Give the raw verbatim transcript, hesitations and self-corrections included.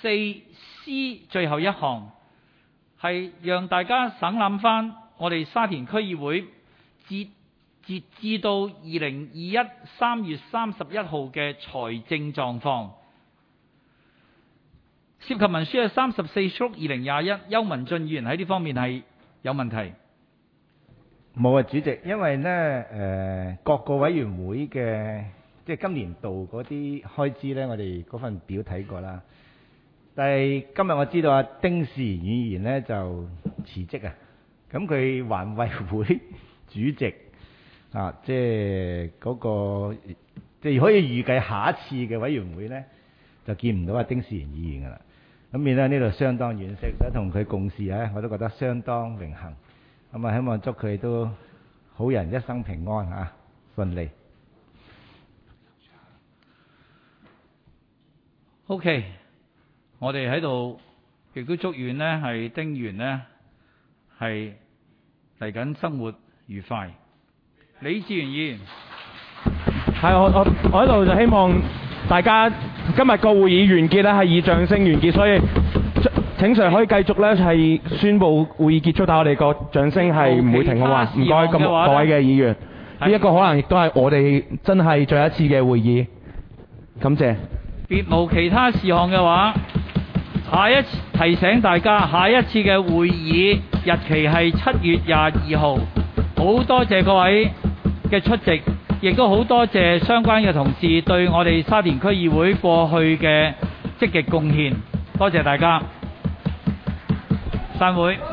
四 C 最後一項係讓大家省諗翻我哋沙田區議會截截至到二零二一三月三十一號嘅財政狀況。涉及文書嘅三十四速二零廿一，邱文俊議員喺呢方面係有問題。 冇啊，主席，因為呢，誒、呃、各個委員會嘅即係今年度嗰啲開支呢，我哋嗰份表睇過啦。但係今日我知道阿丁士賢議員呢就辭職啊，咁佢環委會主席啊，即係嗰、那個即係可以預計下一次嘅委員會呢，就見唔到阿丁士賢議員噶啦。咁變咗呢度相當惋惜，想同佢共事啊，我都覺得相當榮幸。咁啊，希望祝佢都好人一生平安啊，順利。 OK， 我哋喺度亦都祝願呢係丁議員呢係嚟緊生活愉快。李志源議員， 係我我我喺度就希望大家今日個會議完結咧係以掌聲完結，所以請 Sir 可以繼續咧係宣佈會議結束，但我哋個掌聲係唔會停嘅話，唔該咁各位嘅議員，呢一個可能亦都係我哋真係最後一次嘅會議，感謝。 別無其他事項嘅話，下一次提醒大家，下一次嘅會議日期係七月廿二號。好多謝各位嘅出席，亦都好多謝相關嘅同事對我哋沙田區議會過去嘅積極貢獻，多謝大家。散會。